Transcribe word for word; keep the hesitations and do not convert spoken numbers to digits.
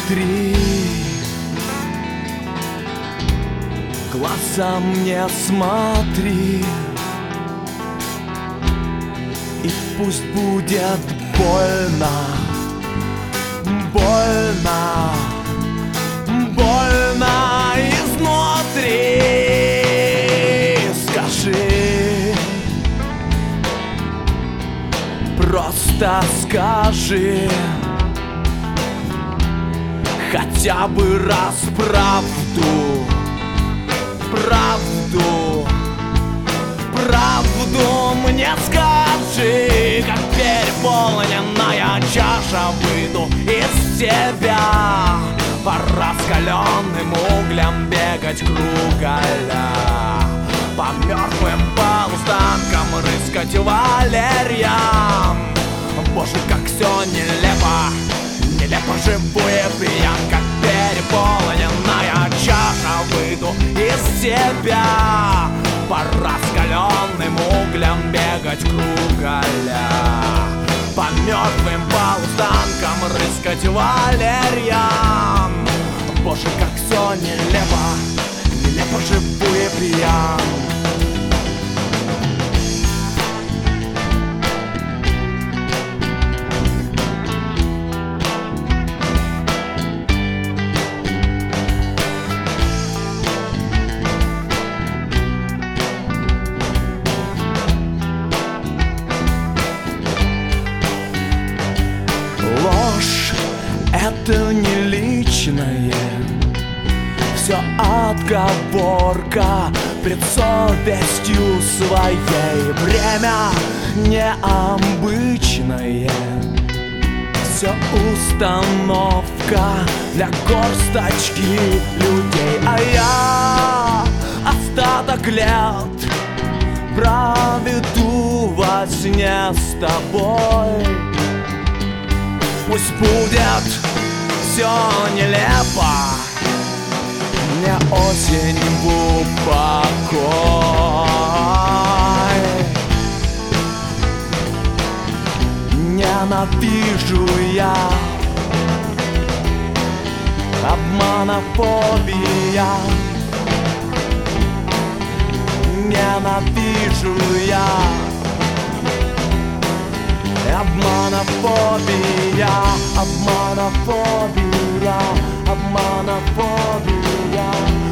смотри, глазом не смотри, и пусть будет больно, больно, больно изнутри. Скажи, просто скажи хотя бы раз правду, правду, правду мне скажи. Как переполненная чаша выйду из себя, по раскаленным углям бегать кругаля, по мертвым полустанкам рыскать валерьям. Боже, как все нелепо, нелепо живую пьян. Как переполненная чаша выйду из себя, по раскаленным углям бегать кругаля, по мертвым полустанкам рыскать валерьям. Боже, как все нелепо, нелепо живую пьян. Это не личное, все отговорка пред совестью своей. Время необычное, все установка для горсточки людей. А я остаток лет проведу во сне с тобой. Пусть будет все нелепо, мне осень в упокой. Ненавижу я обманофобия, ненавижу я обманофобия, обманофобия, обманофобия.